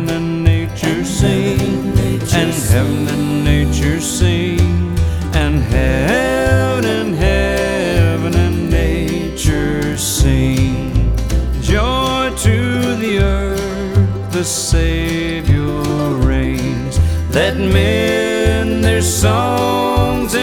heaven and nature sing, and heaven and nature sing, and heaven and nature sing. Joy to the earth, the Savior reigns. Let men their songs